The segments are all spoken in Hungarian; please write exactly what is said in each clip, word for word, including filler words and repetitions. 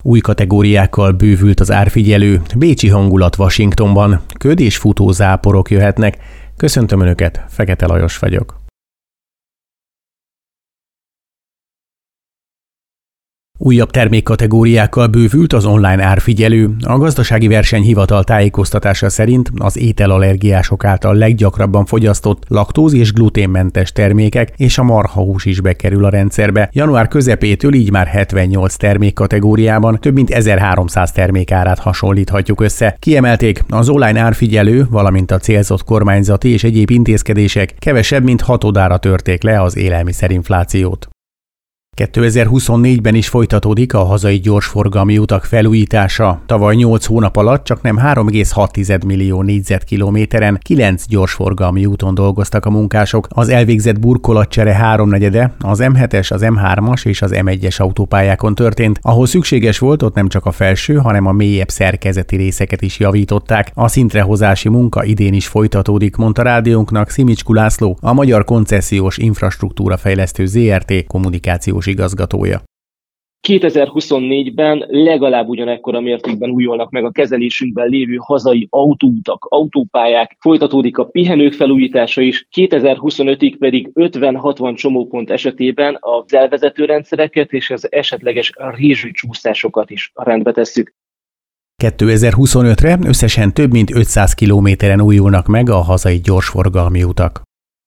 Új kategóriákkal bővült az árfigyelő, bécsi hangulat Washingtonban, köd és futó záporok jöhetnek. Köszöntöm Önöket, Fekete Lajos vagyok. Újabb termékkategóriákkal bővült az online árfigyelő. A Gazdasági Versenyhivatal tájékoztatása szerint az ételallergiások által leggyakrabban fogyasztott laktóz- és gluténmentes termékek és a marhahús is bekerül a rendszerbe. Január közepétől így már hetvennyolc termékkategóriában több mint ezerháromszáz termék árát hasonlíthatjuk össze. Kiemelték, az online árfigyelő, valamint a célzott kormányzati és egyéb intézkedések kevesebb, mint hatodára törték le az élelmiszerinflációt. kétezer-huszonnégyben is folytatódik a hazai gyorsforgalmi utak felújítása. Tavaly nyolc hónap alatt csaknem három egész hat millió négyzetkilométeren kilenc gyorsforgalmi úton dolgoztak a munkások. Az elvégzett burkolatcsere háromnegyede az em hetes, az em hármas és az em egyes autópályákon történt. Ahol szükséges volt, ott nem csak a felső, hanem a mélyebb szerkezeti részeket is javították. A szintrehozási munka idén is folytatódik, mondta rádiónknak Szimicskú László, a Magyar Koncesziós Infrastruktúra Fejlesztő zé er té kommunikációs igazgatója. kétezer-huszonnégyben legalább ugyanekkora mértékben újulnak meg a kezelésünkben lévő hazai autóutak, autópályák, folytatódik a pihenők felújítása is, kétezer-huszonötig pedig ötven-hatvan csomópont esetében az elvezető rendszereket és az esetleges rézsücsúszásokat is rendbe tesszük. kétezer-huszonötre összesen több mint ötszáz kilométeren újulnak meg a hazai gyorsforgalmi utak.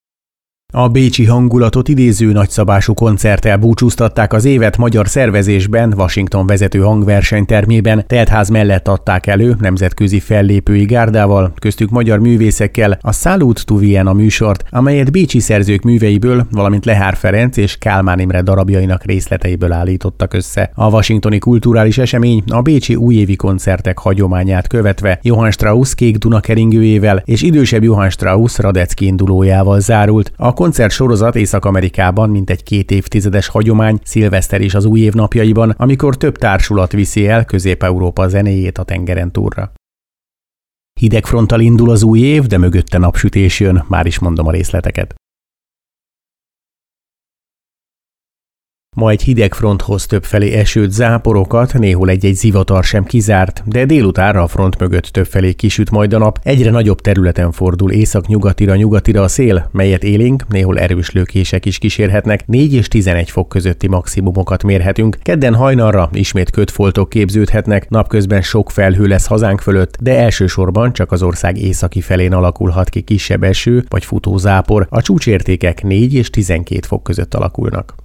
A bécsi hangulatot idéző nagyszabású koncerttel búcsúztatták az évet magyar szervezésben, Washington vezető hangversenytermében, teltház mellett adták elő nemzetközi fellépői gárdával, köztük magyar művészekkel a Salute to Vienna műsort, amelyet bécsi szerzők műveiből, valamint Lehár Ferenc és Kálmán Imre darabjainak részleteiből állítottak össze. A washingtoni kulturális esemény a bécsi újévi koncertek hagyományát követve Johann Strauss Kék Duna keringőjével és idősebb Johann Strauss Radetzky indulójával zárult. A koncertsorozat Észak-Amerikában mintegy két évtizedes hagyomány, szilveszter és az új év napjaiban, amikor több társulat viszi el Közép-Európa zenéjét a tengeren túlra. Hideg fronttal indul az új év, de mögötte napsütés jön, már is mondom a részleteket. Ma egy hideg fronthoz többfelé esőt, záporokat, néhol egy-egy zivatar sem kizárt, de délutánra a front mögött többfelé kisüt majd a nap, egyre nagyobb területen fordul észak-nyugatira nyugatira a szél, melyet élénk, néhol erős lökések is kísérhetnek, négy és tizenegy fok közötti maximumokat mérhetünk. Kedden hajnalra ismét kötfoltok képződhetnek, napközben sok felhő lesz hazánk fölött, de elsősorban csak az ország északi felén alakulhat ki kisebb eső vagy futó zápor, a csúcsértékek négy és tizenkét fok között alakulnak.